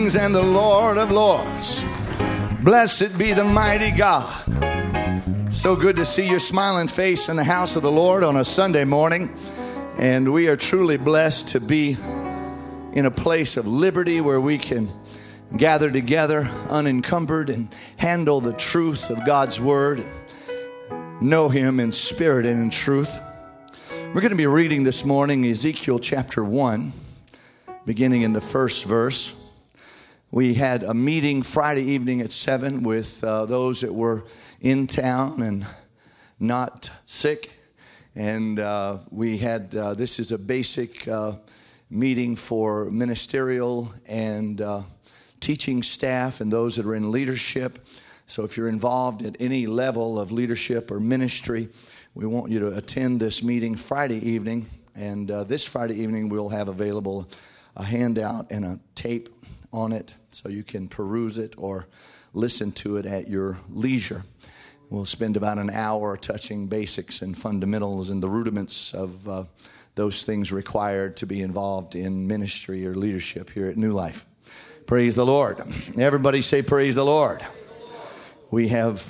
kings and the Lord of lords. Blessed be the mighty God. So good to see your smiling face in the house of the Lord on a Sunday morning. And we are truly blessed to be in a place of liberty where we can gather together unencumbered and handle the truth of God's word, know him in spirit and in truth. We're going to be reading this morning Ezekiel chapter 1, beginning in the first verse. We had a meeting Friday evening at 7 with those that were in town and not sick. And we had, this is a basic meeting for ministerial and teaching staff and those that are in leadership. So if you're involved at any level of leadership or ministry, we want you to attend this meeting Friday evening. And this Friday evening we'll have available a handout and a tape on it so you can peruse it or listen to it at your leisure. We'll spend about an hour touching basics and fundamentals and the rudiments of those things required to be involved in ministry or leadership here at New Life. Praise the Lord. Everybody say praise the Lord. We have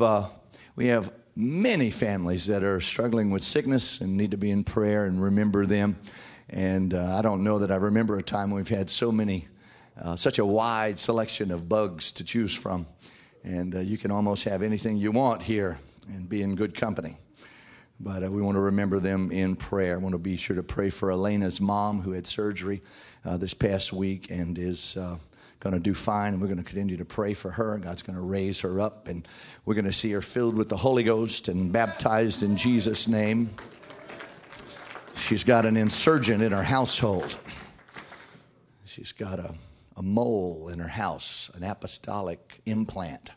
many families that are struggling with sickness and need to be in prayer and remember them. And I don't know that I remember a time when we've had so many, such a wide selection of bugs to choose from. And you can almost have anything you want here and be in good company. But we want to remember them in prayer. I want to be sure to pray for Elena's mom who had surgery this past week and is going to do fine. And we're going to continue to pray for her. God's going to raise her up. And we're going to see her filled with the Holy Ghost and baptized in Jesus' name. She's got an insurgent in her household. She's got a mole in her house, an apostolic implant.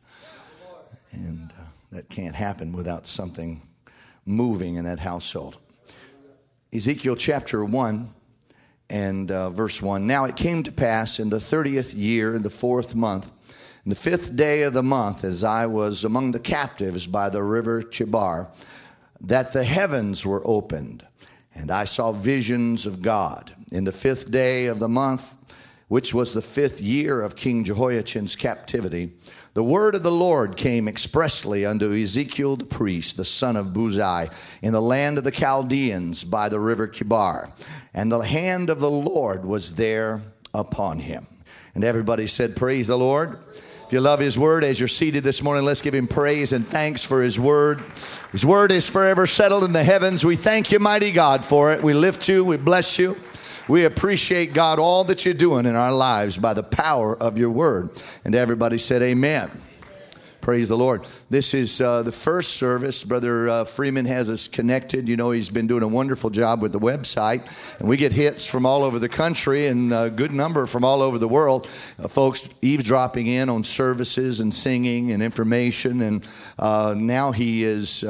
And that can't happen without something moving in that household. Ezekiel chapter 1 and verse 1. Now it came to pass in the 30th year, in the 4th month, in the 5th day of the month, as I was among the captives by the river Chebar, that the heavens were opened, and I saw visions of God. In the 5th day of the month, which was the 5th year of King Jehoiachin's captivity, the word of the Lord came expressly unto Ezekiel the priest, the son of Buzi, in the land of the Chaldeans by the river Chebar. And the hand of the Lord was there upon him. And everybody said, praise the Lord. If you love his word, as you're seated this morning, let's give him praise and thanks for his word. His word is forever settled in the heavens. We thank you, mighty God, for it. We lift you. We bless you. We appreciate, God, all that you're doing in our lives by the power of your word. And everybody said amen. Praise the Lord. This is the first service. Brother Freeman has us connected. You know, he's been doing a wonderful job with the website. And we get hits from all over the country and a good number from all over the world. Folks eavesdropping in on services and singing and information. And now he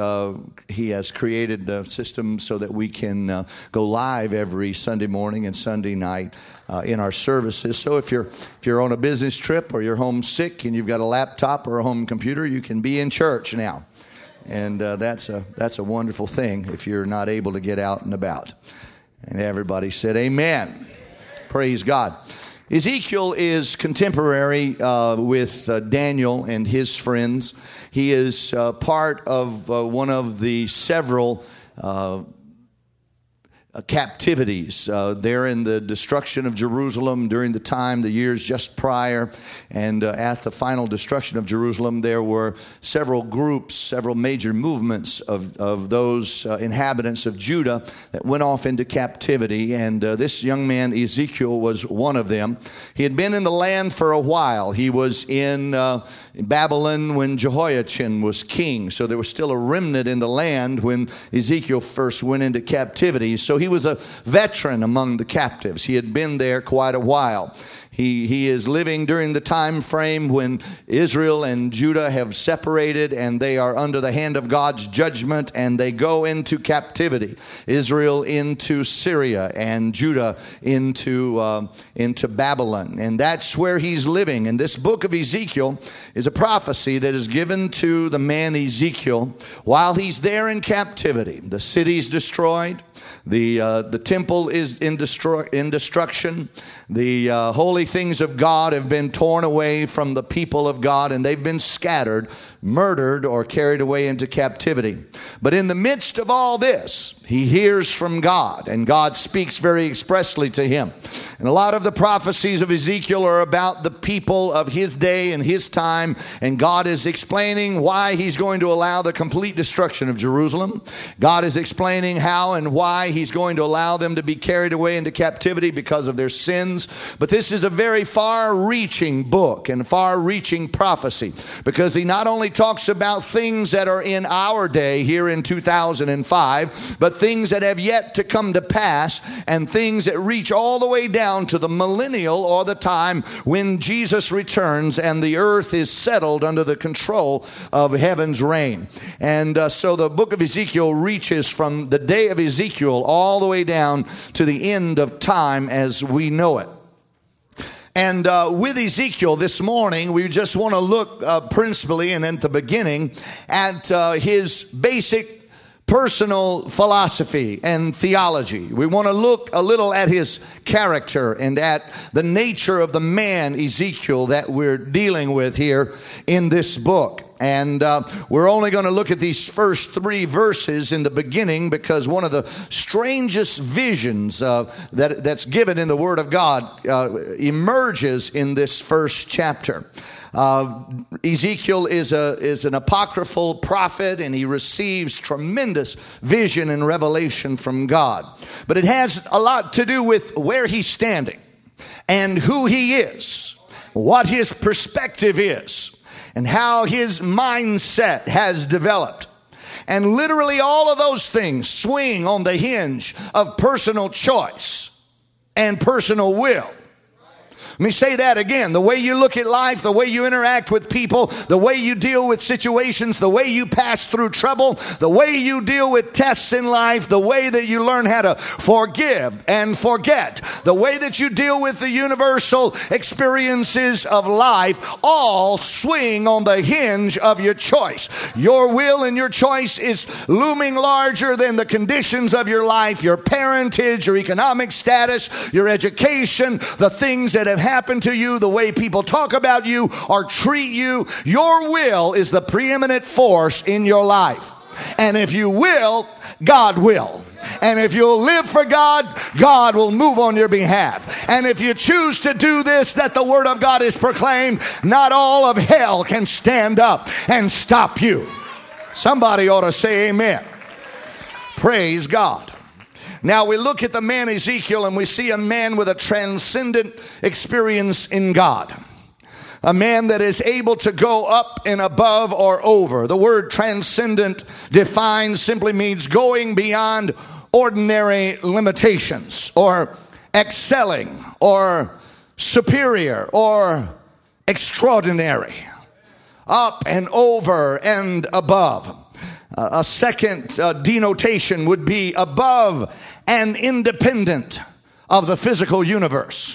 has created the system so that we can go live every Sunday morning and Sunday night in our services. So if you're on a business trip or you're homesick and you've got a laptop or a home computer, you can be in church now. And that's a wonderful thing if you're not able to get out and about. And everybody said amen. Praise God. Ezekiel is contemporary with Daniel and his friends. He is part of one of the several captivities there in the destruction of Jerusalem during the years just prior, and at the final destruction of Jerusalem there were several groups, several major movements of those inhabitants of Judah that went off into captivity, and this young man Ezekiel was one of them. He had been in the land for a while. He was in Babylon when Jehoiachin was king, so there was still a remnant in the land when Ezekiel first went into captivity. So he was a veteran among the captives. He had been there quite a while. He is living during the time frame when Israel and Judah have separated and they are under the hand of God's judgment and they go into captivity. Israel into Syria and Judah into Babylon. And that's where he's living. And this book of Ezekiel is a prophecy that is given to the man Ezekiel while he's there in captivity. The city's destroyed. The temple is in destruction. The holy things of God have been torn away from the people of God, and they've been scattered, murdered, or carried away into captivity. But in the midst of all this, he hears from God, and God speaks very expressly to him. And a lot of the prophecies of Ezekiel are about the people of his day and his time, and God is explaining why he's going to allow the complete destruction of Jerusalem. God is explaining how and why he's going to allow them to be carried away into captivity because of their sins. But this is a very far-reaching book and far-reaching prophecy, because he not only talks about things that are in our day here in 2005, but things that have yet to come to pass, and things that reach all the way down to the millennial, or the time when Jesus returns and the earth is settled under the control of heaven's reign. And so the book of Ezekiel reaches from the day of Ezekiel all the way down to the end of time as we know it. And with Ezekiel this morning, we just want to look principally and at the beginning at his basic personal philosophy and theology. We want to look a little at his character and at the nature of the man Ezekiel that we're dealing with here in this book. And we're only going to look at these first 3 verses in the beginning, because one of the strangest visions that's given in the Word of God emerges in this first chapter. Ezekiel is an apocryphal prophet, and he receives tremendous vision and revelation from God. But it has a lot to do with where he's standing and who he is, what his perspective is, and how his mindset has developed. And literally all of those things swing on the hinge of personal choice and personal will. Let me say that again. The way you look at life, the way you interact with people, the way you deal with situations, the way you pass through trouble, the way you deal with tests in life, the way that you learn how to forgive and forget, the way that you deal with the universal experiences of life, all swing on the hinge of your choice. Your will and your choice is looming larger than the conditions of your life, your parentage, your economic status, your education, the things that have happened to you, the way people talk about you or treat you. Your will is the preeminent force in your life. And if you will, God will. And if you'll live for God, God will move on your behalf. And if you choose to do this, that the Word of God is proclaimed, not all of hell can stand up and stop you. Somebody ought to say amen. Praise God. Now we look at the man Ezekiel, and we see a man with a transcendent experience in God. A man that is able to go up and above or over. The word transcendent defined simply means going beyond ordinary limitations, or excelling, or superior, or extraordinary. Up and over and above. A second denotation would be above and independent of the physical universe,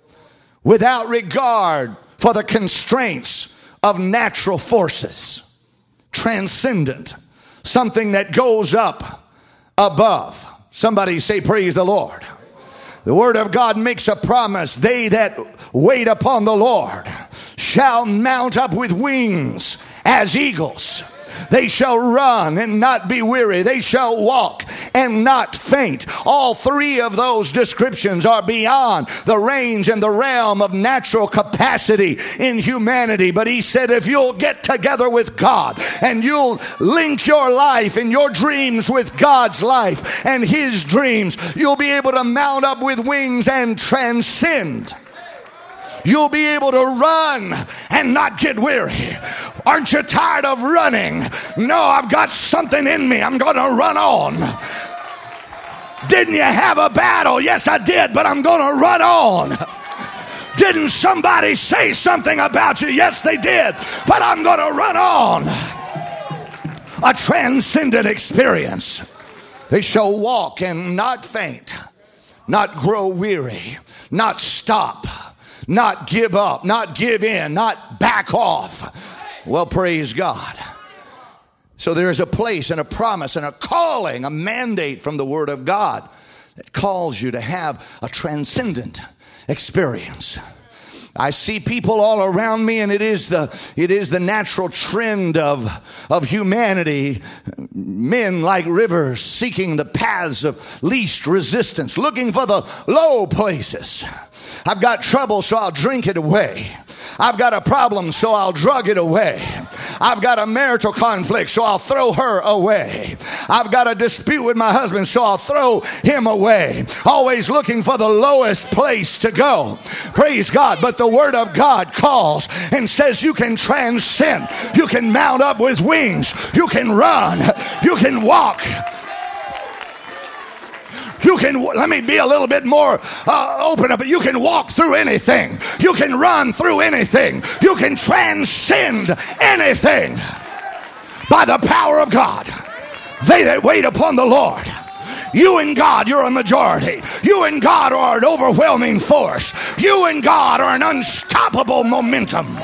without regard for the constraints of natural forces. Transcendent, something that goes up above. Somebody say, praise the Lord. The Word of God makes a promise. They that wait upon the Lord shall mount up with wings as eagles. They shall run and not be weary. They shall walk and not faint. All 3 of those descriptions are beyond the range and the realm of natural capacity in humanity. But he said, if you'll get together with God and you'll link your life and your dreams with God's life and his dreams, you'll be able to mount up with wings and transcend. You'll be able to run and not get weary. Aren't you tired of running? No, I've got something in me. I'm going to run on. Didn't you have a battle? Yes, I did, but I'm going to run on. Didn't somebody say something about you? Yes, they did, but I'm going to run on. A transcendent experience. They shall walk and not faint, not grow weary, not stop, not give up, not give in, not back off. Well, praise God. So there is a place and a promise and a calling, a mandate from the Word of God that calls you to have a transcendent experience. I see people all around me, and it is the natural trend of humanity. Men like rivers seeking the paths of least resistance, looking for the low places. I've got trouble, so I'll drink it away. I've got a problem, so I'll drug it away. I've got a marital conflict, so I'll throw her away. I've got a dispute with my husband, so I'll throw him away. Always looking for the lowest place to go. Praise God. But the Word of God calls and says you can transcend. You can mount up with wings. You can run. You can walk. You can, let me be a little bit more open up. You can walk through anything. You can run through anything. You can transcend anything by the power of God. They that wait upon the Lord. You and God, you're a majority. You and God are an overwhelming force. You and God are an unstoppable momentum.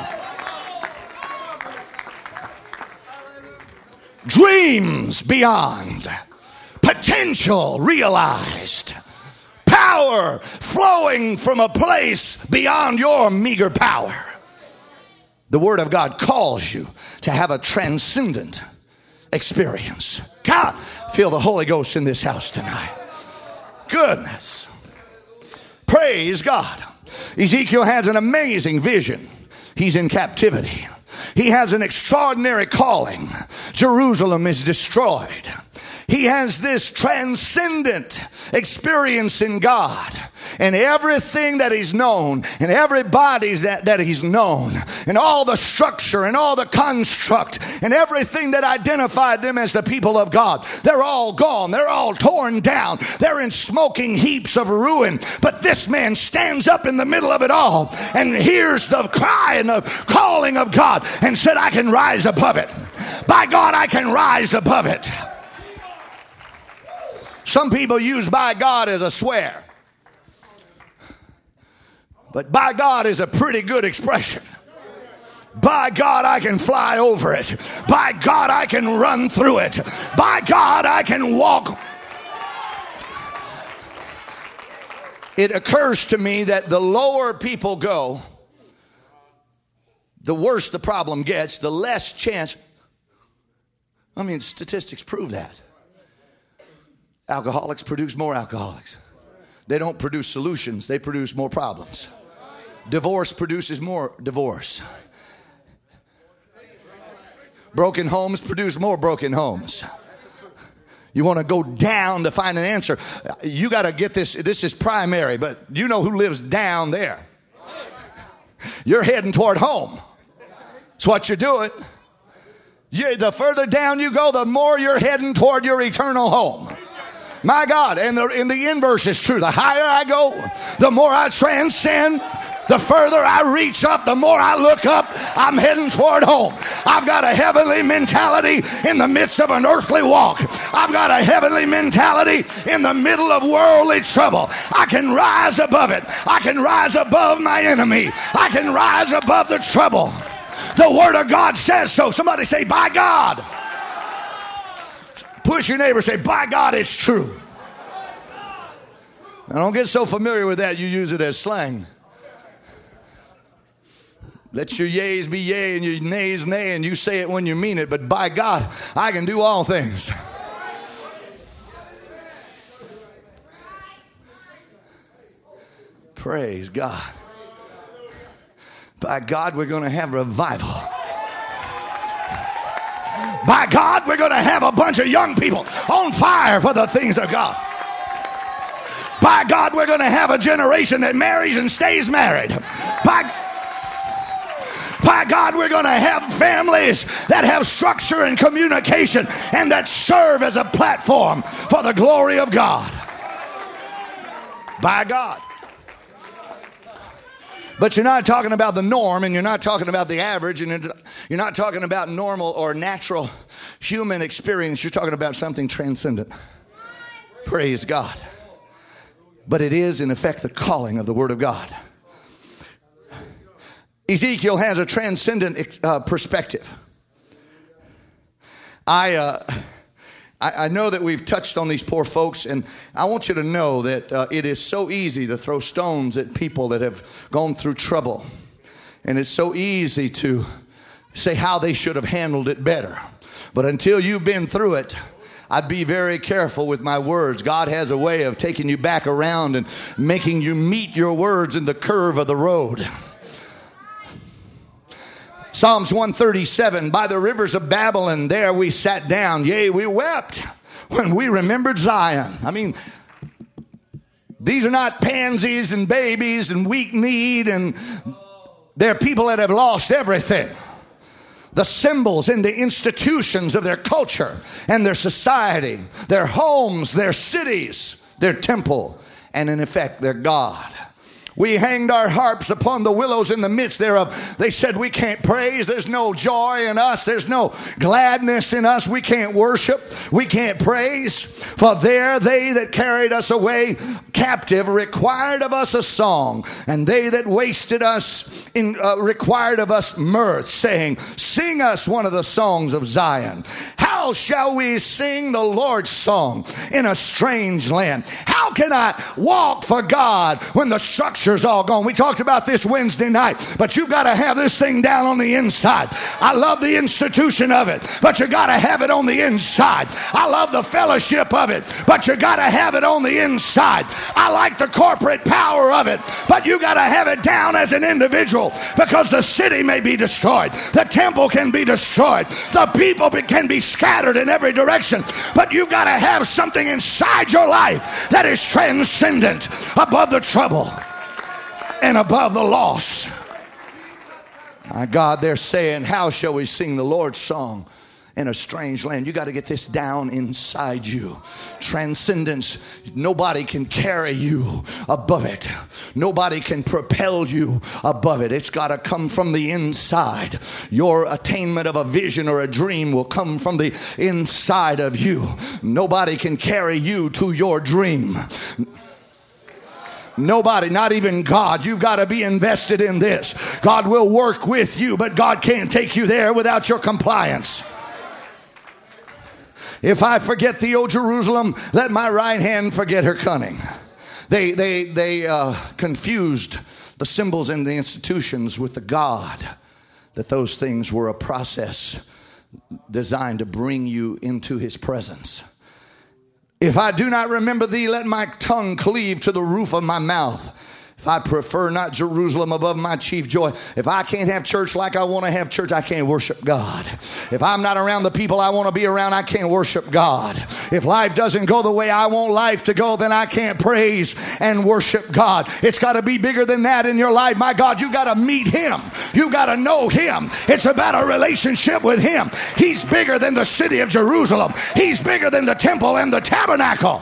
Dreams beyond. Potential realized. Power flowing from a place beyond your meager power. The Word of God calls you to have a transcendent experience. God, feel the Holy Ghost in this house tonight. Goodness. Praise God. Ezekiel has an amazing vision. He's in captivity. He has an extraordinary calling. Jerusalem is destroyed. He has this transcendent experience in God. And everything that he's known, and everybody that he's known, and all the structure and all the construct, and everything that identified them as the people of God, they're all gone. They're all torn down. They're in smoking heaps of ruin. But this man stands up in the middle of it all and hears the cry and the calling of God and said, I can rise above it. By God, I can rise above it. Some people use by God as a swear. But by God is a pretty good expression. By God, I can fly over it. By God, I can run through it. By God, I can walk. It occurs to me that the lower people go, the worse the problem gets, the less chance. I mean, statistics prove that. Alcoholics produce more alcoholics. They don't produce solutions. They produce more problems. Divorce produces more divorce. Broken homes produce more broken homes. You want to go down to find an answer. You got to get this. This is primary, but you know who lives down there. You're heading toward home. That's what you're doing. The further down you go, the more you're heading toward your eternal home. My God, and the inverse is true. The higher I go, the more I transcend. The further I reach up, the more I look up, I'm heading toward home. I've got a heavenly mentality in the midst of an earthly walk. I've got a heavenly mentality in the middle of worldly trouble. I can rise above it. I can rise above my enemy. I can rise above the trouble. The Word of God says so. Somebody say, by God. Push your neighbor, say, by God, it's true. Now, don't get so familiar with that you use it as slang. Let your yeas be yea and your nays nay, and you say it when you mean it. But by God, I can do all things. Praise God. By God, we're going to have revival. By God, we're going to have a bunch of young people on fire for the things of God. By God, we're going to have a generation that marries and stays married. By God, we're going to have families that have structure and communication and that serve as a platform for the glory of God. By God. But you're not talking about the norm, and you're not talking about the average, and you're not talking about normal or natural human experience. You're talking about something transcendent. Praise God. But it is, in effect, the calling of the Word of God. Ezekiel has a transcendent perspective. I know that we've touched on these poor folks, and I want you to know that it is so easy to throw stones at people that have gone through trouble. And it's so easy to say how they should have handled it better. But until you've been through it, I'd be very careful with my words. God has a way of taking you back around and making you meet your words in the curve of the road. Psalms 137, by the rivers of Babylon, there we sat down. Yea, we wept when we remembered Zion. I mean, these are not pansies and babies and weak-kneed, and they're people that have lost everything. The symbols and the institutions of their culture and their society, their homes, their cities, their temple, and in effect, their God. We hanged our harps upon the willows in the midst thereof. They said, we can't praise. There's no joy in us. There's no gladness in us. We can't worship. We can't praise. For there they that carried us away captive required of us a song. And they that wasted us required of us mirth, saying, sing us one of the songs of Zion. How shall we sing the Lord's song in a strange land? How can I walk for God when the structure's all gone? We talked about this Wednesday night, but you've got to have this thing down on the inside. I love the institution of it, but you got to have it on the inside. I love the fellowship of it, but you got to have it on the inside. I like the corporate power of it, but you got to have it down as an individual, because the city may be destroyed, the temple can be destroyed, the people can be scattered in every direction, but you got to have something inside your life that is transcendent, above the trouble and above the loss. My God, they're saying, how shall we sing the Lord's song in a strange land? You got to get this down inside you. Transcendence. Nobody can carry you above it. Nobody can propel you above it. It's got to come from the inside. Your attainment of a vision or a dream will come from the inside of you. Nobody can carry you to your dream. Nobody, not even God. You've got to be invested in this. God will work with you, but God can't take you there without your compliance. If I forget thee, O Jerusalem, let my right hand forget her cunning. They confused the symbols and the institutions with the God, that those things were a process designed to bring you into his presence. If I do not remember thee, let my tongue cleave to the roof of my mouth. If I prefer not Jerusalem above my chief joy, if I can't have church like I want to have church, I can't worship God. If I'm not around the people I want to be around, I can't worship God. If life doesn't go the way I want life to go, then I can't praise and worship God. It's got to be bigger than that in your life. My God, you got to meet him. You got to know him. It's about a relationship with him. He's bigger than the city of Jerusalem. He's bigger than the temple and the tabernacle.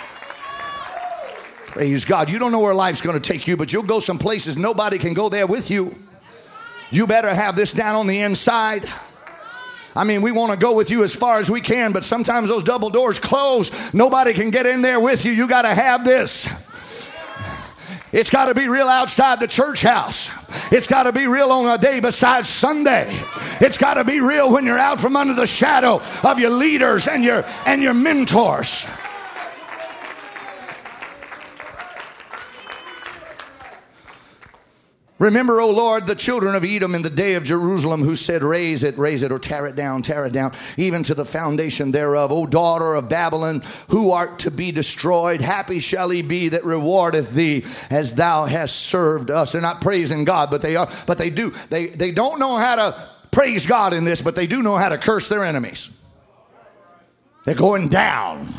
Praise God. You don't know where life's going to take you, but you'll go some places nobody can go there with you. You better have this down on the inside. I mean, we want to go with you as far as we can, but sometimes those double doors close. Nobody can get in there with you. You got to have this. It's got to be real outside the church house. It's got to be real on a day besides Sunday. It's got to be real when you're out from under the shadow of your leaders and your mentors. Remember, O Lord, the children of Edom in the day of Jerusalem, who said, raise it, or tear it down, even to the foundation thereof. O daughter of Babylon, who art to be destroyed, happy shall he be that rewardeth thee as thou hast served us. They're not praising God, but they do. They don't know how to praise God in this, but they do know how to curse their enemies. They're going down.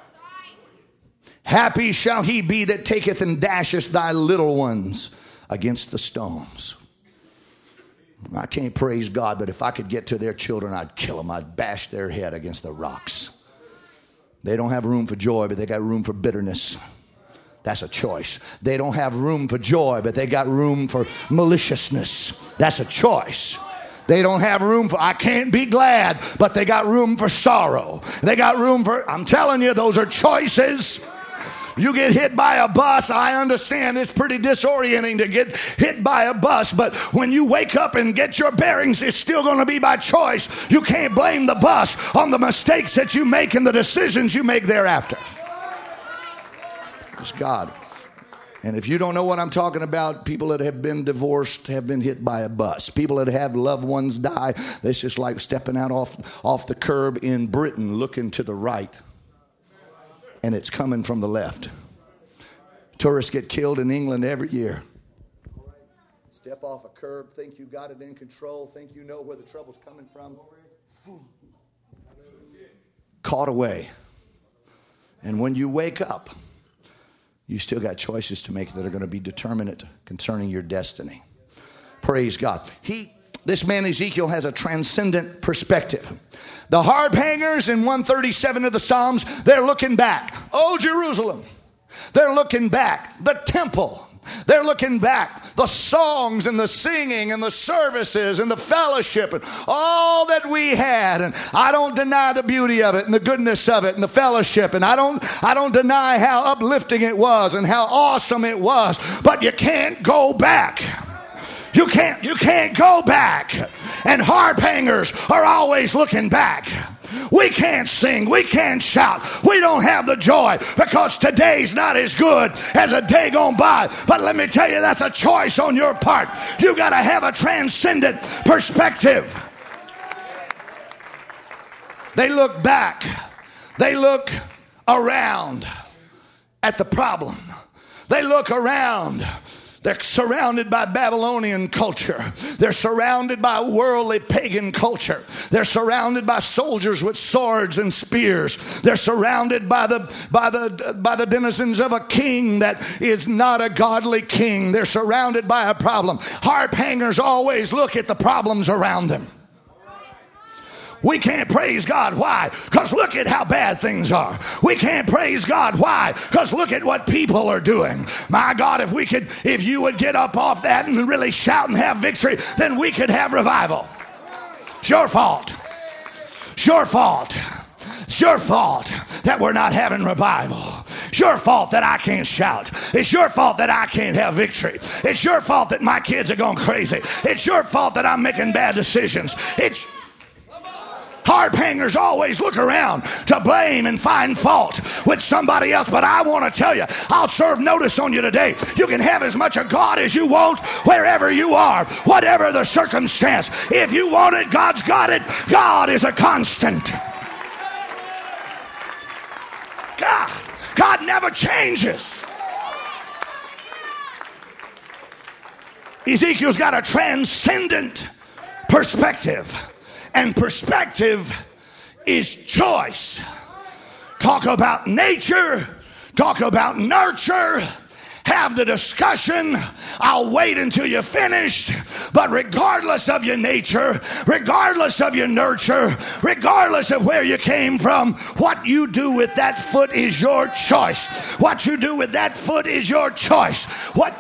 Happy shall he be that taketh and dasheth thy little ones against the stones. I can't praise God, but if I could get to their children, I'd kill them. I'd bash their head against the rocks. They don't have room for joy, but they got room for bitterness. That's a choice. They don't have room for joy, but they got room for maliciousness. That's a choice. They don't have room for, I can't be glad, but they got room for sorrow. They got room for, I'm telling you, those are choices. You get hit by a bus. I understand it's pretty disorienting to get hit by a bus, but when you wake up and get your bearings, it's still going to be by choice. You can't blame the bus on the mistakes that you make and the decisions you make thereafter. It's God. And if you don't know what I'm talking about, people that have been divorced have been hit by a bus. People that have loved ones die, it's just like stepping out off the curb in Britain, looking to the right, and it's coming from the left. Tourists get killed in England every year. Step off a curb, think you got it in control, think you know where the trouble's coming from. Caught away. And when you wake up, you still got choices to make that are going to be determinate concerning your destiny. Praise God. This man Ezekiel has a transcendent perspective. The harp hangers in 137 of the Psalms, they're looking back. Oh, Jerusalem. They're looking back. The temple. They're looking back. The songs and the singing and the services and the fellowship and all that we had. And I don't deny the beauty of it and the goodness of it and the fellowship. And I don't deny how uplifting it was and how awesome it was. But you can't go back. You can't go back. And harp hangers are always looking back. We can't sing. We can't shout. We don't have the joy because today's not as good as a day gone by. But let me tell you, that's a choice on your part. You got to have a transcendent perspective. They look back. They look around at the problem. They look around. They're surrounded by Babylonian culture. They're surrounded by worldly pagan culture. They're surrounded by soldiers with swords and spears. They're surrounded by the denizens of a king that is not a godly king. They're surrounded by a problem. Harp hangers always look at the problems around them. We can't praise God. Why? Because look at how bad things are. We can't praise God. Why? Because look at what people are doing. My God, if you would get up off that and really shout and have victory, then we could have revival. It's your fault. It's your fault. It's your fault that we're not having revival. It's your fault that I can't shout. It's your fault that I can't have victory. It's your fault that my kids are going crazy. It's your fault that I'm making bad decisions. Harp hangers always look around to blame and find fault with somebody else. But I want to tell you, I'll serve notice on you today. You can have as much of God as you want wherever you are, whatever the circumstance. If you want it, God's got it. God is a constant. God never changes. Ezekiel's got a transcendent perspective. And perspective is choice. Talk about nature. Talk about nurture. Have the discussion. I'll wait until you're finished. But regardless of your nature, regardless of your nurture, regardless of where you came from, what you do with that foot is your choice. What you do with that foot is your choice.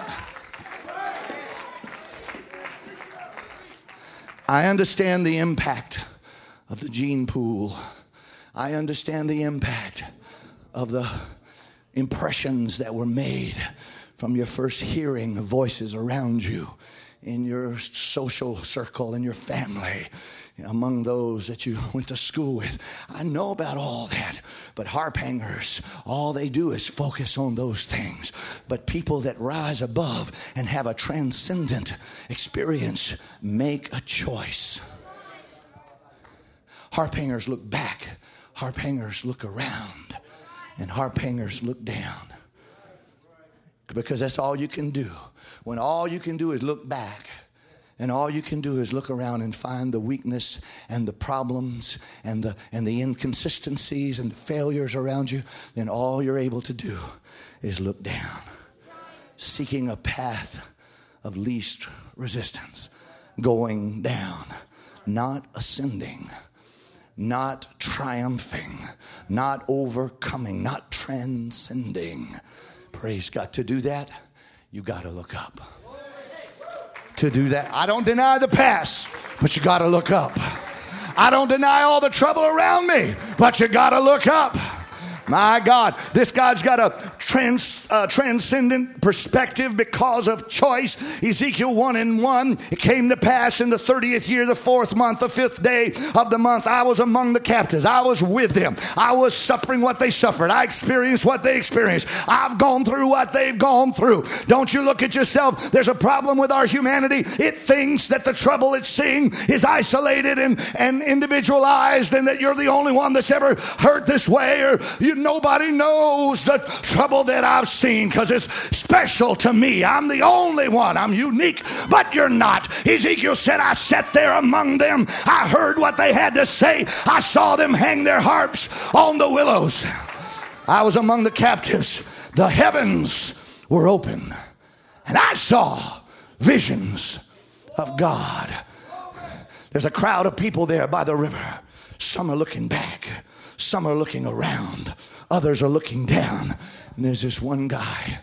I understand the impact of the gene pool. I understand the impact of the impressions that were made from your first hearing of voices around you in your social circle, in your family, among those that you went to school with. I know about all that. But harp hangers, all they do is focus on those things. But people that rise above and have a transcendent experience make a choice. Harp hangers look back. Harp hangers look around. And harp hangers look down. Because that's all you can do. When all you can do is look back, and all you can do is look around and find the weakness and the problems and the inconsistencies and the failures around you, then all you're able to do is look down, seeking a path of least resistance, going down, not ascending, not triumphing, not overcoming, not transcending. Praise God. To do that, you got to look up. To do that, I don't deny the past, but you got to look up. I don't deny all the trouble around me, but you got to look up. My God, this guy's got a transcendent perspective because of choice. Ezekiel 1:1, it came to pass in the 30th year, the 4th month, the 5th day of the month, I was among the captives. I was with them. I was suffering what they suffered. I experienced what they experienced. I've gone through what they've gone through. Don't you look at yourself. There's a problem with our humanity. It thinks that the trouble it's seeing is isolated and individualized, and that you're the only one that's ever hurt this way, or nobody knows the trouble that I've seen because it's special to me. I'm the only one. I'm unique, but you're not. Ezekiel said, I sat there among them. I heard what they had to say. I saw them hang their harps on the willows. I was among the captives. The heavens were open, and I saw visions of God. There's a crowd of people there by the river. Some are looking back. Some are looking around. Others are looking down. And there's this one guy.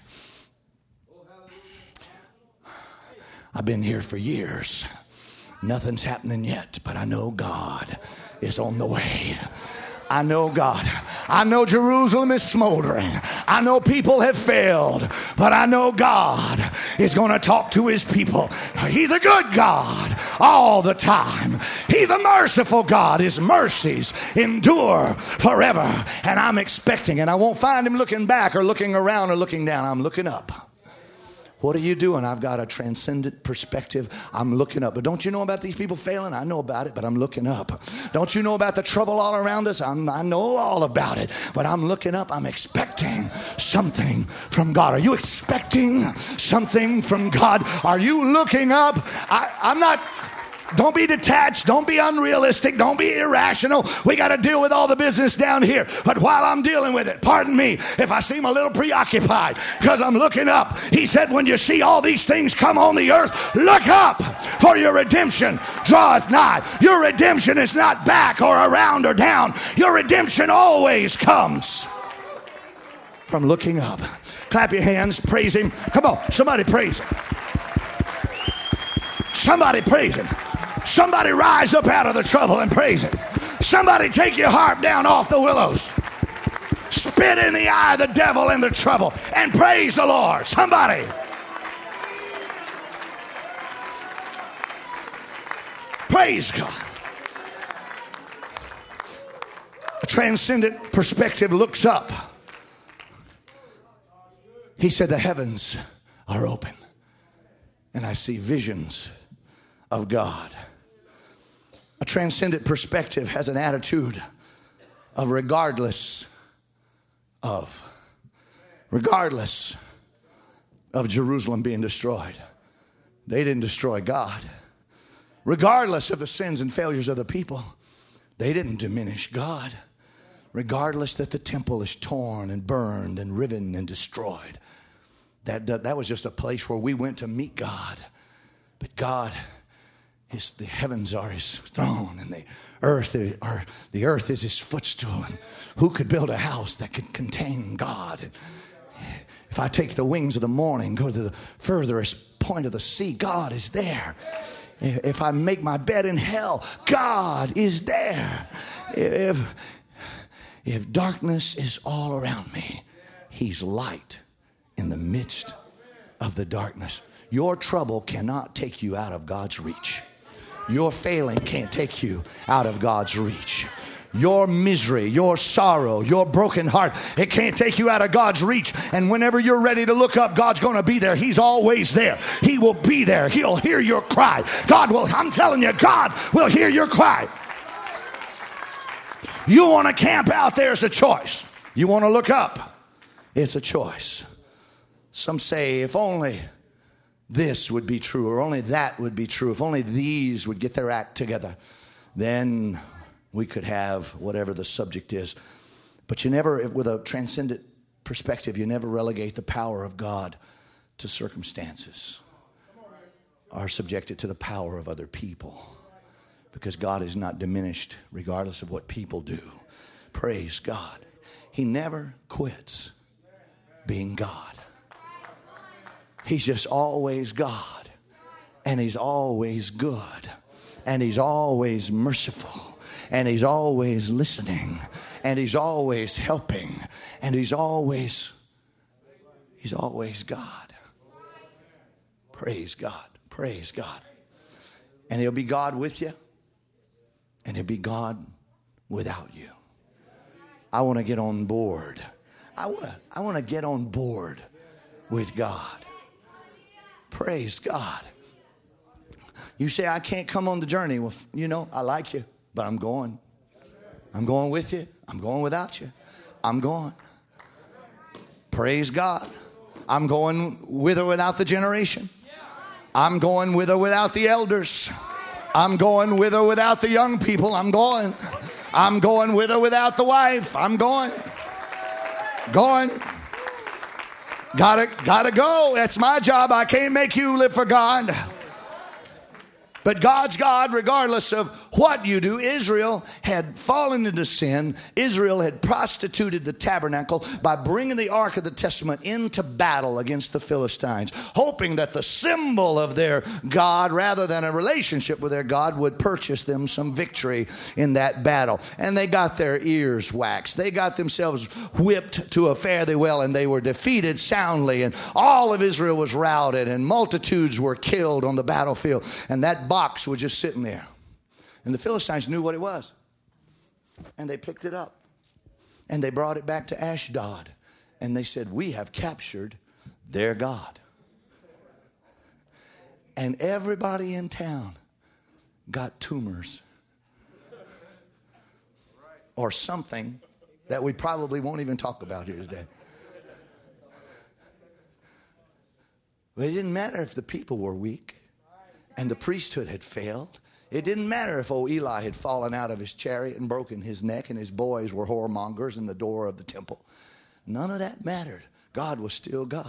I've been here for years. Nothing's happening yet, but I know God is on the way. I know God. I know Jerusalem is smoldering. I know people have failed, but I know God is going to talk to his people. He's a good God all the time. He's a merciful God. His mercies endure forever. And I'm expecting, and I won't find him looking back or looking around or looking down. I'm looking up. What are you doing? I've got a transcendent perspective. I'm looking up. But don't you know about these people failing? I know about it, but I'm looking up. Don't you know about the trouble all around us? I know all about it, but I'm looking up. I'm expecting something from God. Are you expecting something from God? Are you looking up? I'm not... Don't be detached. Don't be unrealistic. Don't be irrational. We got to deal with all the business down here. But while I'm dealing with it, pardon me if I seem a little preoccupied, because I'm looking up. He said, when you see all these things come on the earth, look up, for your redemption draweth nigh. Your redemption is not back or around or down. Your redemption always comes from looking up. Clap your hands. Praise him. Come on. Somebody praise him. Somebody praise him. Somebody rise up out of the trouble and praise him. Somebody take your harp down off the willows. Spit in the eye of the devil in the trouble and praise the Lord. Somebody. Praise God. A transcendent perspective looks up. He said, the heavens are open, and I see visions of God. A transcendent perspective has an attitude of regardless of Jerusalem being destroyed. They didn't destroy God. Regardless of the sins and failures of the people, they didn't diminish God. Regardless that the temple is torn and burned and riven and destroyed. That was just a place where we went to meet God. But God, the heavens are his throne, and the earth is his footstool. And who could build a house that could contain God? And if I take the wings of the morning, go to the furthest point of the sea, God is there. If I make my bed in hell, God is there. If darkness is all around me, he's light in the midst of the darkness. Your trouble cannot take you out of God's reach. Your failing can't take you out of God's reach. Your misery, your sorrow, your broken heart, it can't take you out of God's reach. And whenever you're ready to look up, God's going to be there. He's always there. He will be there. He'll hear your cry. I'm telling you, God will hear your cry. You want to camp out there, it's a choice. You want to look up, it's a choice. Some say, if only this would be true, or only that would be true, if only these would get their act together, then we could have whatever the subject is. But you never, with a transcendent perspective, you never relegate the power of God to circumstances or subject it to the power of other people, because God is not diminished regardless of what people do. Praise God. He never quits being God. He's just always God, and he's always good, and he's always merciful, and he's always listening, and he's always helping, and he's always He's always God. Praise God. Praise God. And he'll be God with you. And he'll be God without you. I want to get on board. I want to get on board with God. Praise God. You say, I can't come on the journey. Well, you know, I like you, but I'm going. I'm going with you. I'm going without you. I'm going. Praise God. I'm going with or without the generation. I'm going with or without the elders. I'm going with or without the young people. I'm going. I'm going with or without the wife. I'm going. Going. Gotta go. That's my job. I can't make you live for God. But God's God regardless of what you do. Israel had fallen into sin. Israel had prostituted the tabernacle by bringing the Ark of the Testament into battle against the Philistines, hoping that the symbol of their God, rather than a relationship with their God, would purchase them some victory in that battle. And they got their ears waxed. They got themselves whipped to a fare thee well, and they were defeated soundly, and all of Israel was routed, and multitudes were killed on the battlefield. And that box was just sitting there. And the Philistines knew what it was. And they picked it up. And they brought it back to Ashdod. And they said, we have captured their God. And everybody in town got tumors. Or something that we probably won't even talk about here today. But it didn't matter if the people were weak and the priesthood had failed. It didn't matter if old Eli had fallen out of his chariot and broken his neck and his boys were whoremongers in the door of the temple. None of that mattered. God was still God.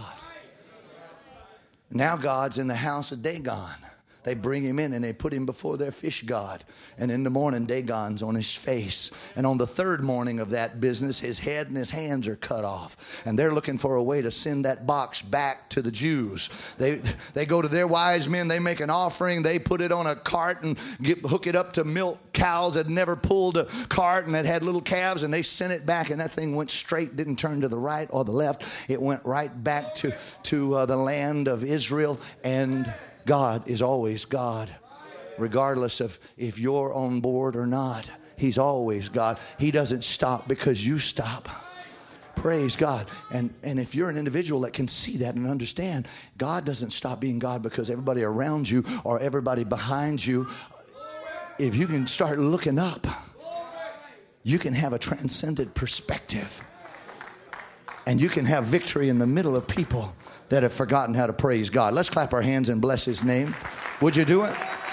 Now God's in the house of Dagon. They bring him in and they put him before their fish god. And in the morning, Dagon's on his face. And on the third morning of that business, his head and his hands are cut off. And they're looking for a way to send that box back to the Jews. They go to their wise men. They make an offering. They put it on a cart and hook it up to milk cows that never pulled a cart and that had little calves. And they sent it back. And that thing went straight, didn't turn to the right or the left. It went right back to the land of Israel. And God is always God, regardless of if you're on board or not. He's always God. He doesn't stop because you stop. Praise God. And if you're an individual that can see that and understand, God doesn't stop being God because everybody around you or everybody behind you. If you can start looking up, you can have a transcendent perspective. And you can have victory in the middle of people that have forgotten how to praise God. Let's clap our hands and bless his name. Would you do it?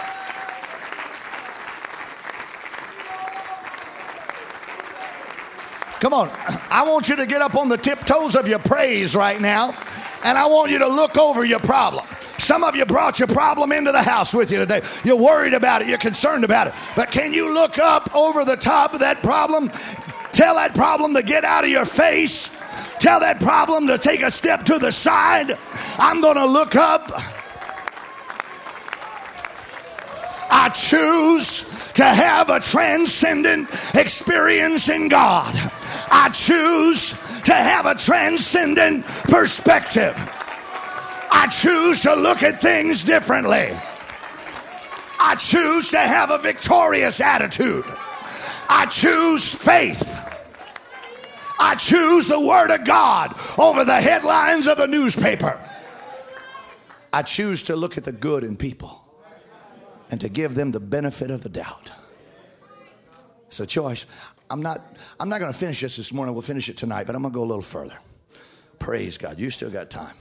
Come on. I want you to get up on the tiptoes of your praise right now. And I want you to look over your problem. Some of you brought your problem into the house with you today. You're worried about it. You're concerned about it. But can you look up over the top of that problem? Tell that problem to get out of your face. Tell that problem to take a step to the side. I'm going to look up. I choose to have a transcendent experience in God. I choose to have a transcendent perspective. I choose to look at things differently. I choose to have a victorious attitude. I choose faith. I choose the Word of God over the headlines of the newspaper. I choose to look at the good in people and to give them the benefit of the doubt. It's a choice. I'm not going to finish this morning. We'll finish it tonight, but I'm going to go a little further. Praise God. You still got time.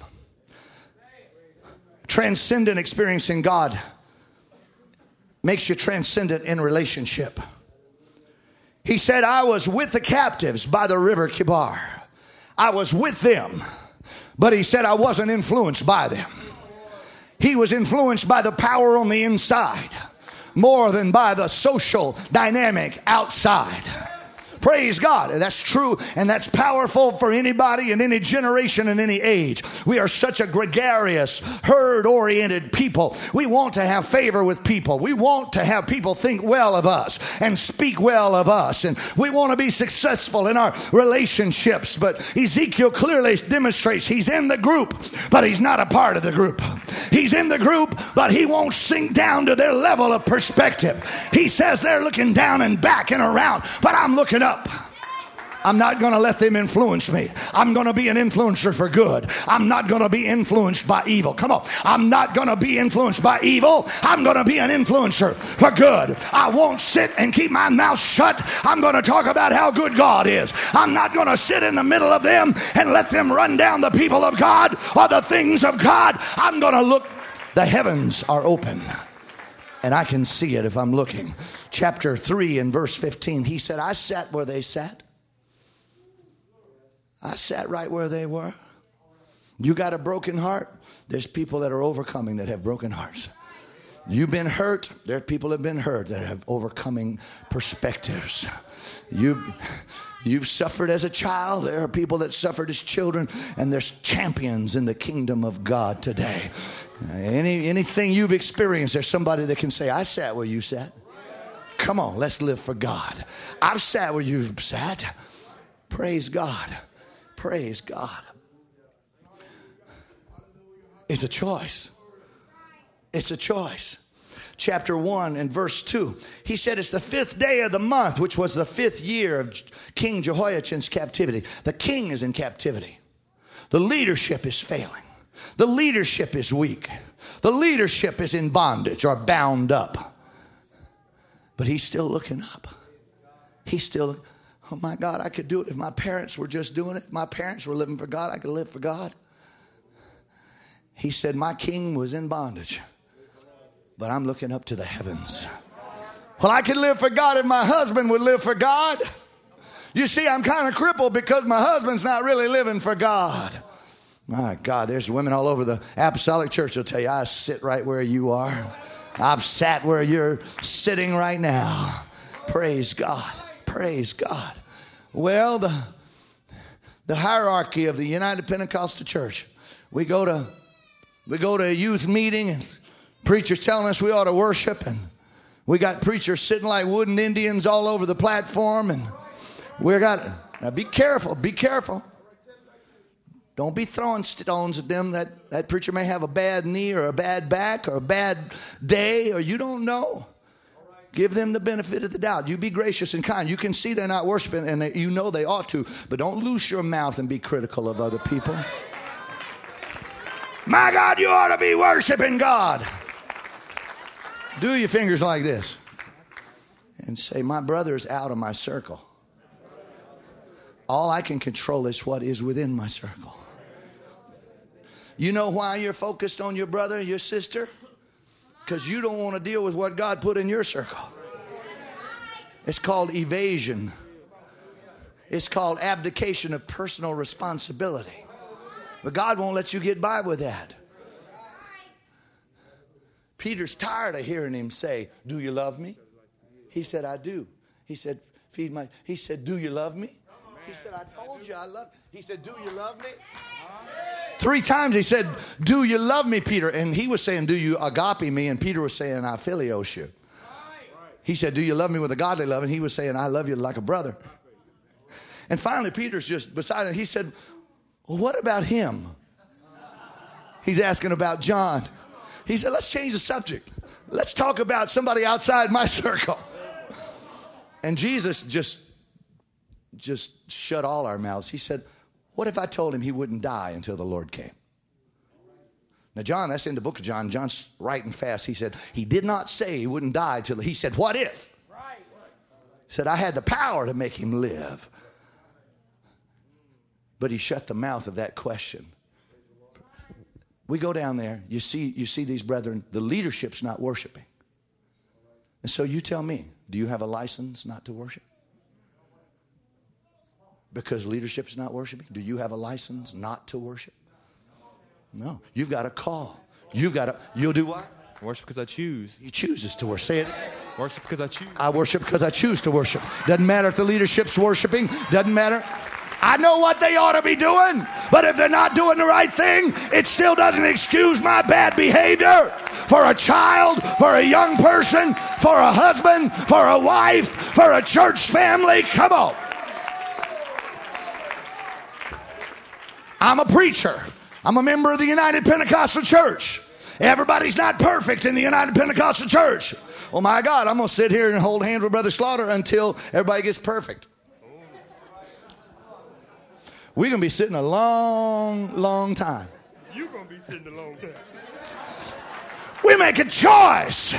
Transcendent experience in God makes you transcendent in relationship. He said, I was with the captives by the river Kibar. I was with them. But he said I wasn't influenced by them. He was influenced by the power on the inside more than by the social dynamic outside. Praise God. And that's true, and that's powerful for anybody in any generation and any age. We are such a gregarious, herd-oriented people. We want to have favor with people. We want to have people think well of us and speak well of us. And we want to be successful in our relationships. But Ezekiel clearly demonstrates he's in the group, but he's not a part of the group. He's in the group, but he won't sink down to their level of perspective. He says they're looking down and back and around, but I'm looking up. I'm not going to let them influence me. I'm going to be an influencer for good. I'm not going to be influenced by evil. Come on. I'm not going to be influenced by evil. I'm going to be an influencer for good. I won't sit and keep my mouth shut. I'm going to talk about how good God is. I'm not going to sit in the middle of them and let them run down the people of God or the things of God. I'm going to look. The heavens are open, and I can see it if I'm looking. Chapter 3 and verse 15, he said, I sat where they sat. I sat right where they were. You got a broken heart? There's people that are overcoming that have broken hearts. You've been hurt. There are people that have been hurt that have overcoming perspectives. You've suffered as a child. There are people that suffered as children, and there's champions in the kingdom of God today. Anything you've experienced, there's somebody that can say, I sat where you sat. Come on, let's live for God. I've sat where you've sat. Praise God. Praise God. It's a choice. It's a choice. Chapter 1 and verse 2. He said it's the 5th day of the month, which was the 5th year of King Jehoiachin's captivity. The king is in captivity. The leadership is failing. The leadership is weak. The leadership is in bondage or bound up. But he's still looking up. He's still, oh my God, I could do it if my parents were just doing it. If my parents were living for God, I could live for God. He said, my king was in bondage, but I'm looking up to the heavens. Well, I could live for God if my husband would live for God. You see, I'm kind of crippled because my husband's not really living for God. My God, there's women all over the apostolic church will tell you, I sit right where you are. I've sat where you're sitting right now. Praise God. Praise God. Well, the hierarchy of the United Pentecostal Church, we go to a youth meeting and preachers telling us we ought to worship, and we got preachers sitting like wooden Indians all over the platform, and now be careful, be careful. Don't be throwing stones at them. That preacher may have a bad knee or a bad back or a bad day, or you don't know. Give them the benefit of the doubt. You be gracious and kind. You can see they're not worshiping, and you know they ought to, but don't loose your mouth and be critical of other people. My God, you ought to be worshiping God. Do your fingers like this and say, my brother is out of my circle. All I can control is what is within my circle. You know why you're focused on your brother and your sister? Because you don't want to deal with what God put in your circle. It's called evasion. It's called abdication of personal responsibility. But God won't let you get by with that. Peter's tired of hearing him say, do you love me? He said, I do. He said, he said, do you love me? He said, I told you I love you. He said, do you love me? 3 times he said, do you love me, Peter? And he was saying, do you agape me? And Peter was saying, I philios you. He said, do you love me with a godly love? And he was saying, I love you like a brother. And finally, Peter's just beside him. He said, well, what about him? He's asking about John. He said, let's change the subject. Let's talk about somebody outside my circle. And Jesus just shut all our mouths. He said, what if I told him he wouldn't die until the Lord came? Now, John, that's in the book of John. John's writing fast. He said, he did not say he wouldn't die till he said, what if? He said, I had the power to make him live. But he shut the mouth of that question. We go down there. You see these brethren. The leadership's not worshiping. And so you tell me, do you have a license not to worship? Because leadership's not worshiping? Do you have a license not to worship? No. You've got a call. You'll do what? Worship because I choose. He chooses to worship. Say it. Worship because I choose. I worship because I choose to worship. Doesn't matter if the leadership's worshiping. Doesn't matter. I know what they ought to be doing, but if they're not doing the right thing, it still doesn't excuse my bad behavior. For a child, for a young person, for a husband, for a wife, for a church family. Come on. I'm a preacher. I'm a member of the United Pentecostal Church. Everybody's not perfect in the United Pentecostal Church. Oh my God, I'm going to sit here and hold hands with Brother Slaughter until everybody gets perfect. We're going to be sitting a long, long time. You're going to be sitting a long time. We make a choice.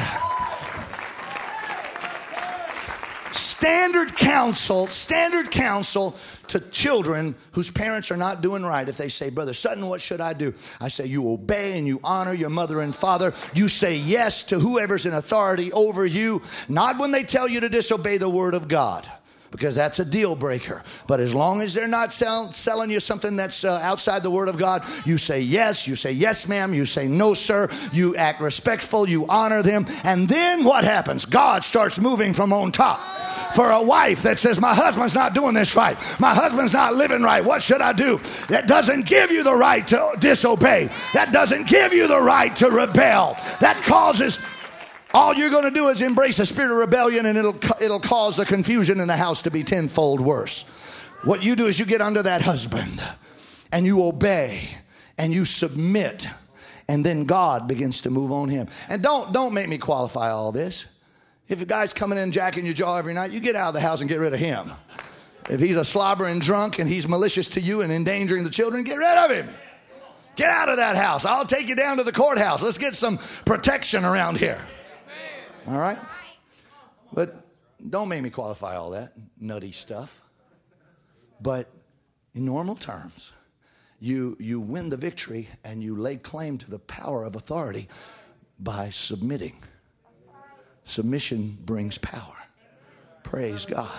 Standard counsel to children whose parents are not doing right. If they say, Brother Sutton, what should I do? I say, you obey and you honor your mother and father. You say yes to whoever's in authority over you. Not when they tell you to disobey the word of God, because that's a deal breaker. But as long as they're not selling you something that's outside the word of God, you say yes ma'am, you say no sir, you act respectful, you honor them. And then what happens? God starts moving from on top. For a wife that says, my husband's not doing this right, my husband's not living right, what should I do? That doesn't give you the right to disobey. That doesn't give you the right to rebel. That causes... All you're going to do is embrace a spirit of rebellion, and it'll cause the confusion in the house to be tenfold worse. What you do is you get under that husband and you obey and you submit, and then God begins to move on him. And don't make me qualify all this. If a guy's coming in jacking your jaw every night, you get out of the house and get rid of him. If he's a slobbering drunk and he's malicious to you and endangering the children, get rid of him. Get out of that house. I'll take you down to the courthouse. Let's get some protection around here. All right? But don't make me qualify all that nutty stuff. But in normal terms, you win the victory and you lay claim to the power of authority by submitting. Submission brings power. Praise God.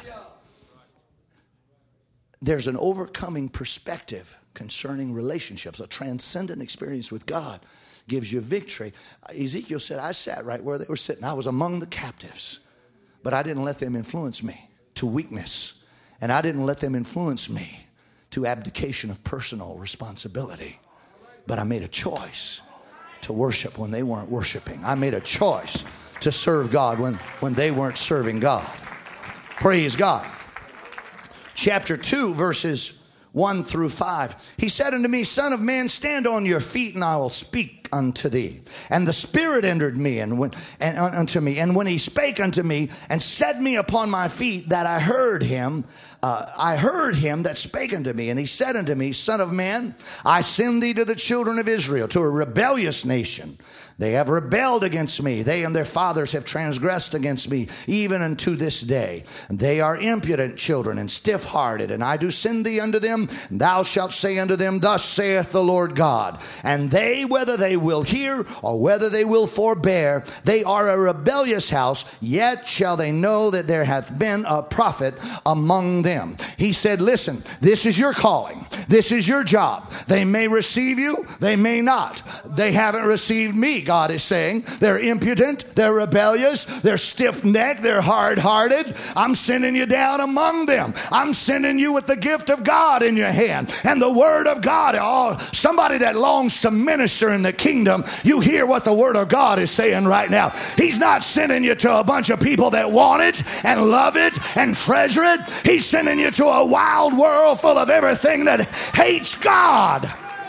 There's an overcoming perspective concerning relationships. A transcendent experience with God gives you victory. Ezekiel said, I sat right where they were sitting. I was among the captives, but I didn't let them influence me to weakness. And I didn't let them influence me to abdication of personal responsibility. But I made a choice to worship when they weren't worshiping. I made a choice to serve God when they weren't serving God. Praise God. Chapter 2, verses 1 through 5. He said unto me, Son of man, stand on your feet, and I will speak unto thee. And the Spirit entered me unto me. And when he spake unto me and set me upon my feet, that I heard him that spake unto me. And he said unto me, Son of man, I send thee to the children of Israel, to a rebellious nation. They have rebelled against me. They and their fathers have transgressed against me, even unto this day. They are impudent children and stiff-hearted, and I do send thee unto them. And thou shalt say unto them, Thus saith the Lord God. And they, whether they will hear or whether they will forbear, they are a rebellious house, yet shall they know that there hath been a prophet among them. He said, listen, this is your calling. This is your job. They may receive you. They may not. They haven't received me, God is saying. They're impudent. They're rebellious. They're stiff-necked. They're hard-hearted. I'm sending you down among them. I'm sending you with the gift of God in your hand and the word of God. Oh, somebody that longs to minister in the kingdom, you hear what the word of God is saying right now. He's not sending you to a bunch of people that want it and love it and treasure it. He's sending you to a wild world full of everything that hates God.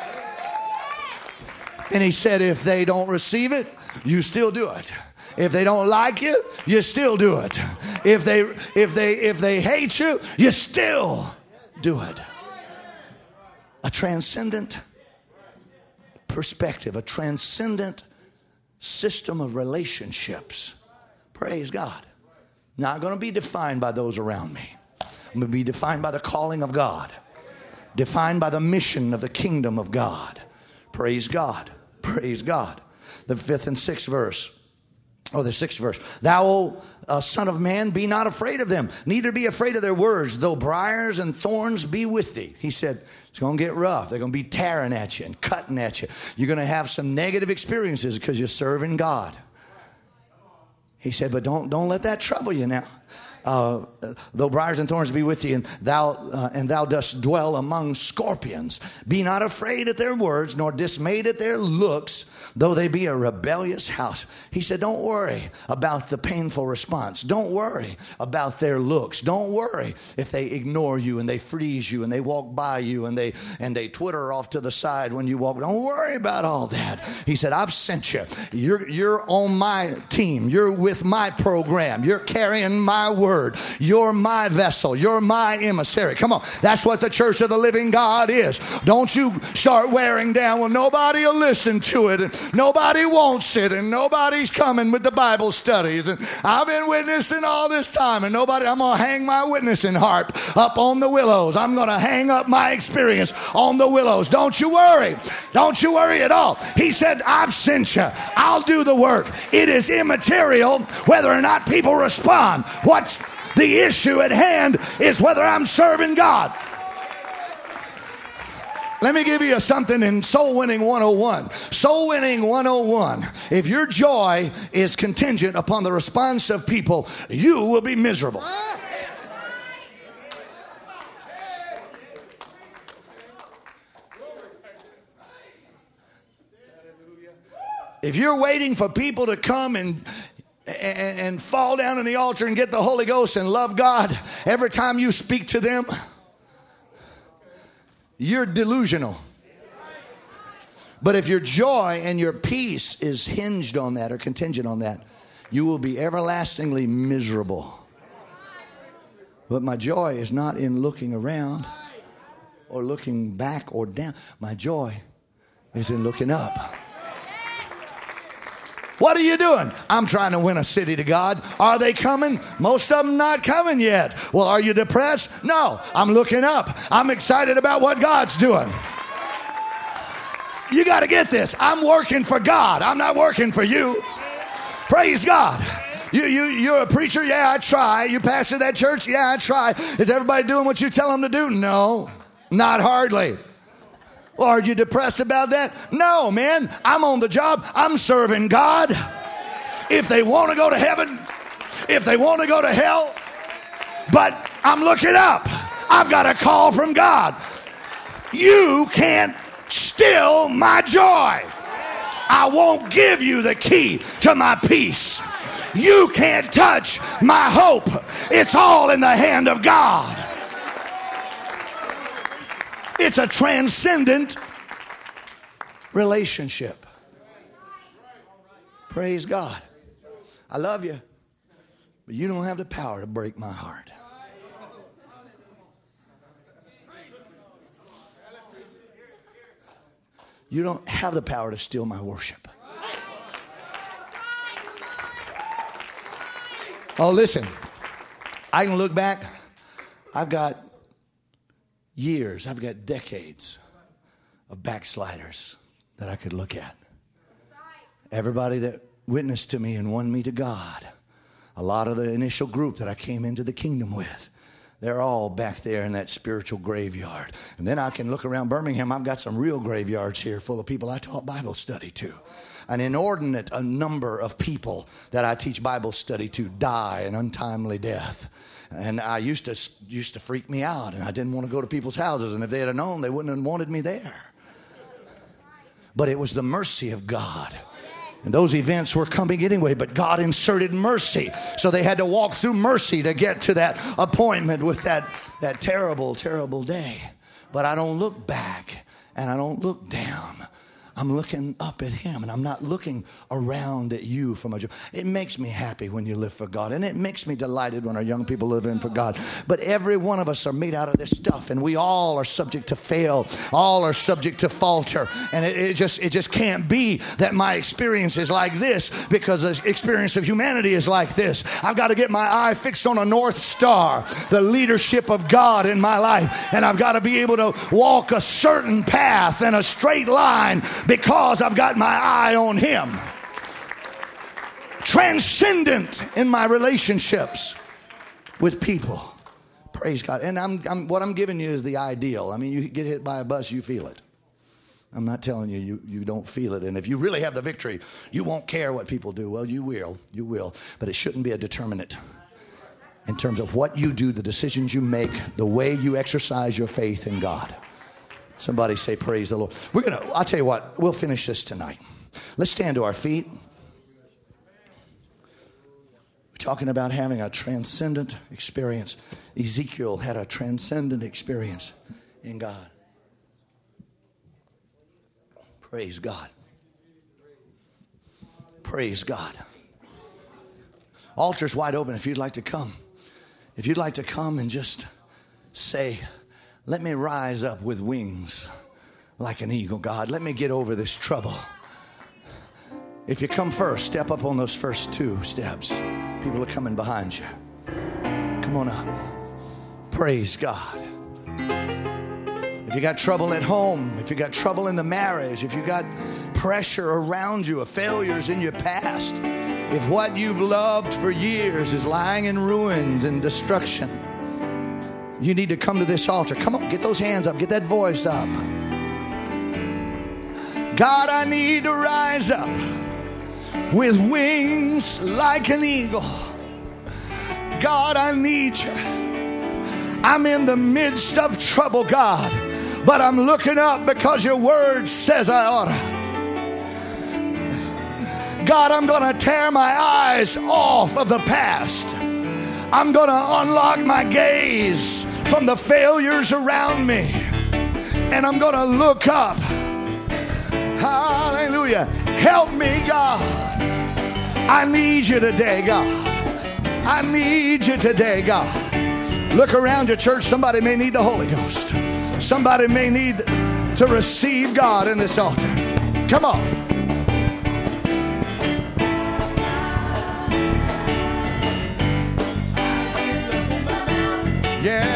And he said, if they don't receive it, you still do it. If they don't like you, you still do it. If they hate you, you still do it. A transcendent perspective, a transcendent system of relationships. Praise God. Not going to be defined by those around me. I'm going to be defined by the calling of God. Defined by the mission of the kingdom of God. Praise God. Praise God. The 5th and 6th verse. Oh, the 6th verse. Thou, O son of man, be not afraid of them, neither be afraid of their words, though briars and thorns be with thee. He said, it's going to get rough. They're going to be tearing at you and cutting at you. You're going to have some negative experiences because you're serving God. He said, but don't let that trouble you now. Though briars and thorns be with you, and thou dost dwell among scorpions. Be not afraid at their words, nor dismayed at their looks, though they be a rebellious house. He said, don't worry about the painful response. Don't worry about their looks. Don't worry if they ignore you and they freeze you and they walk by you and they twitter off to the side when you walk. Don't worry about all that. He said, I've sent you. You're on my team. You're with my program. You're carrying my word. You're my vessel. You're my emissary. Come on. That's what the church of the living God is. Don't you start wearing down. Well, nobody will listen to it. And nobody wants it. And nobody's coming with the Bible studies. And I've been witnessing all this time. And I'm going to hang my witnessing harp up on the willows. I'm going to hang up my experience on the willows. Don't you worry. Don't you worry at all. He said, I've sent you. I'll do the work. It is immaterial whether or not people respond. What's the issue at hand is whether I'm serving God. Let me give you something in Soul Winning 101. Soul Winning 101. If your joy is contingent upon the response of people, you will be miserable. If you're waiting for people to come and fall down in the altar and get the Holy Ghost and love God every time you speak to them, you're delusional. But if your joy and your peace is hinged on that or contingent on that, you will be everlastingly miserable. But my joy is not in looking around or looking back or down. My joy is in looking up. What are you doing? I'm trying to win a city to God. Are they coming? Most of them not coming yet. Well, are you depressed? No, I'm looking up. I'm excited about what God's doing. You got to get this. I'm working for God. I'm not working for you. Praise God. You're a preacher? Yeah, I try. You pastor that church? Yeah, I try. Is everybody doing what you tell them to do? No, not hardly. Well, are you depressed about that? No, man. I'm on the job. I'm serving God. If they want to go to heaven, if they want to go to hell, but I'm looking up. I've got a call from God. You can't steal my joy. I won't give you the key to my peace. You can't touch my hope. It's all in the hand of God. It's a transcendent relationship. Praise God. I love you, but you don't have the power to break my heart. You don't have the power to steal my worship. Oh, listen. I can look back. I've got years, I've got decades of backsliders that I could look at. Everybody that witnessed to me and won me to God. A lot of the initial group that I came into the kingdom with. They're all back there in that spiritual graveyard. And then I can look around Birmingham. I've got some real graveyards here full of people I taught Bible study to. An inordinate number of people that I teach Bible study to die an untimely death. And I used to freak me out, and I didn't want to go to people's houses. And if they had known, they wouldn't have wanted me there. But it was the mercy of God. And those events were coming anyway, but God inserted mercy. So they had to walk through mercy to get to that appointment with that terrible, terrible day. But I don't look back, and I don't look down. I'm looking up at him, and I'm not looking around at you from a joy. It makes me happy when you live for God, and it makes me delighted when our young people live in for God. But every one of us are made out of this stuff, and we all are subject to fail. All are subject to falter, and it just can't be that my experience is like this because the experience of humanity is like this. I've got to get my eye fixed on a North Star, the leadership of God in my life, and I've got to be able to walk a certain path and a straight line because I've got my eye on him. Transcendent in my relationships with people. Praise God. And what I'm giving you is the ideal. I mean, you get hit by a bus, you feel it. I'm not telling you, you don't feel it. And if you really have the victory, you won't care what people do. Well, you will. You will. But it shouldn't be a determinant in terms of what you do, the decisions you make, the way you exercise your faith in God. Somebody say, praise the Lord. I'll tell you what, we'll finish this tonight. Let's stand to our feet. We're talking about having a transcendent experience. Ezekiel had a transcendent experience in God. Praise God. Praise God. Altar's wide open if you'd like to come. If you'd like to come and just say, let me rise up with wings like an eagle, God. Let me get over this trouble. If you come first, step up on those first 2 steps. People are coming behind you. Come on up. Praise God. If you got trouble at home, if you got trouble in the marriage, if you got pressure around you, of failures in your past, if what you've loved for years is lying in ruins and destruction, you need to come to this altar. Come on, get those hands up, get that voice up. God, I need to rise up with wings like an eagle. God, I need you. I'm in the midst of trouble, God, but I'm looking up because your word says I ought to. God, I'm going to tear my eyes off of the past. I'm going to unlock my gaze from the failures around me, and I'm going to look up. Hallelujah. Help me, God. I need you today, God. I need you today, God. Look around your church. Somebody may need the Holy Ghost. Somebody may need to receive God in this altar. Come on. Yeah.